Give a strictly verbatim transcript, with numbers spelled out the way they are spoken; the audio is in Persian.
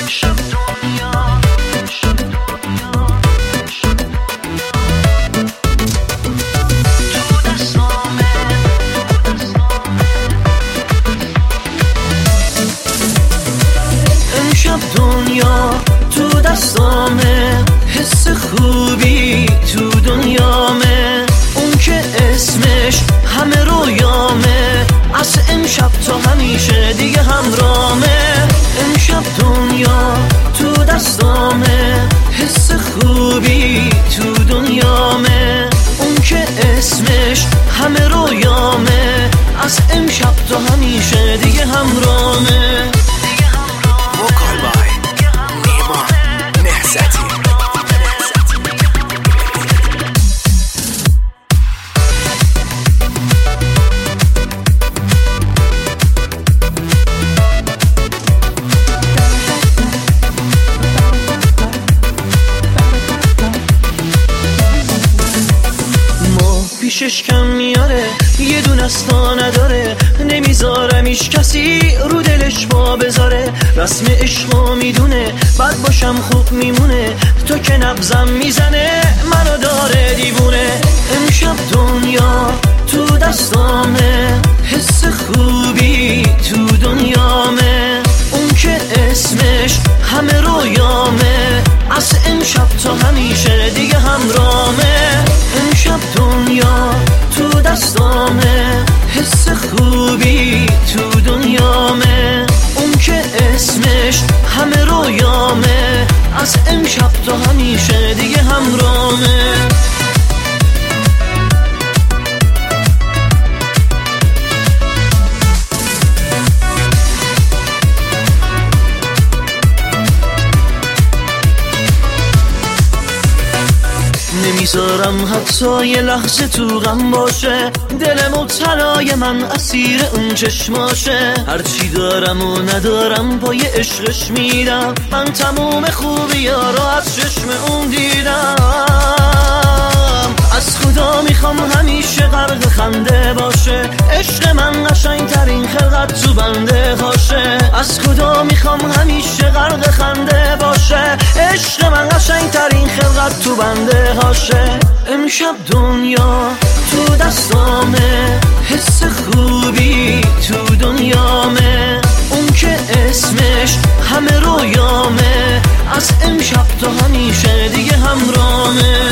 دنیا تو دستامه، حس خوبی تو دنیامه، اون که اسمش همه رویامه، از امشب تا همیشه دیگه همرامه. امشب دنیا تو دستامه، حس خوبی تو دنیامه، اون که اسمش همه رویامه، از امشب تا همیشه دیگه همرامه. وکال بای نیما نهضتی. پیشش کم میاره، یه دونستا نداره، نمیذارم ایش کسی رو دلش پا بذاره. رسم عشقو میدونه، بد باشم خوب میمونه، تو که نبزم میزنه منو داره دیوونه. امشب دنیا تو دستامه، حس خوبی تو دنیامه، اون که اسمش همه رویامه، از امشب تا همیشه دیگه همرامه. امشب دنیا تو دستامه، حس خوبی تو دنیامه، اون که اسمش همه رویامه، از امشب تا همیشه دیگه همرامه. نمیذارم حتی یه لحظه تو غم باشه، دل مبتلای من اسیر اون چشماشه. هرچی دارم و ندارم پای عشقش میدم، من تموم خوبی ها رو از چشم اون دیدم. از خدا میخوام همیشه غرق خنده باشه، عشق من قشنگ ترین خلقت تو بنده هاشه. از خدا میخوام همیشه غرق خنده باشه، عشق من قشنگ ترین خلقت تو بنده هاشه. امشب دنیا تو دستامه، حس خوبی تو دنیامه، اون که اسمش همه رویامه، از امشب تا همیشه دیگه همرامه.